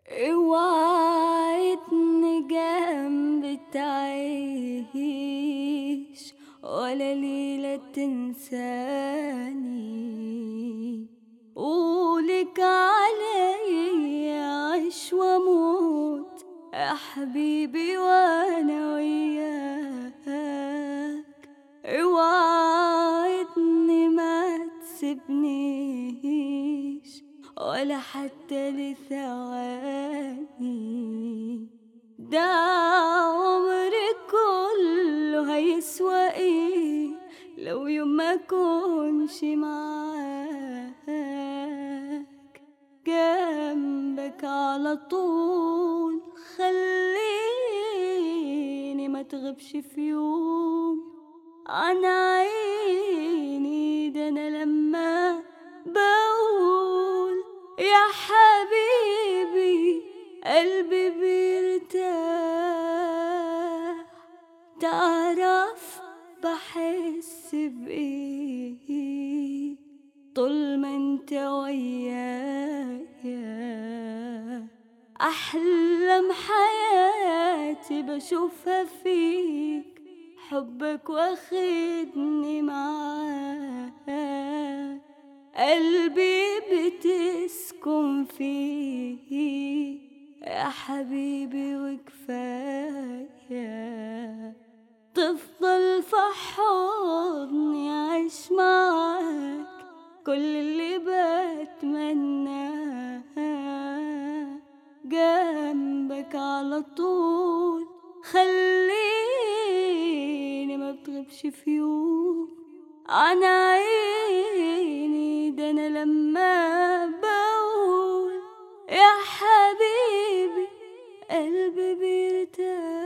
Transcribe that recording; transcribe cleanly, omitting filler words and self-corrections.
اوعدني جنبي تعيش ولا ليلة تنساني، قولك عليا عيش واموت يا حبيبي وانا وياك. اوعدني ما تسيبنيش ولا حتى لثواني، ده عمري كله هيسوى ايه لو يوم ما كنش معاك. جنبك على طول خليني ما تغيبش في يوم عن عيني، ده انا لما بقول يا حبيبي قلبي بيرتاح. تعرف بحس بإيه طول ما انت ويايا، أحلام حياتي بشوفها فيك، حبك واخدني معاك، قلبي بتسكن فيه يا حبيبي وكفاية تفضل في حضني عايش معاك كل اللي بتمناه. جنبك على طول خليني ما بتغيبش في يوم عن عيني، ده انا لما بقول يا حبيبي قلبي بيرتاح.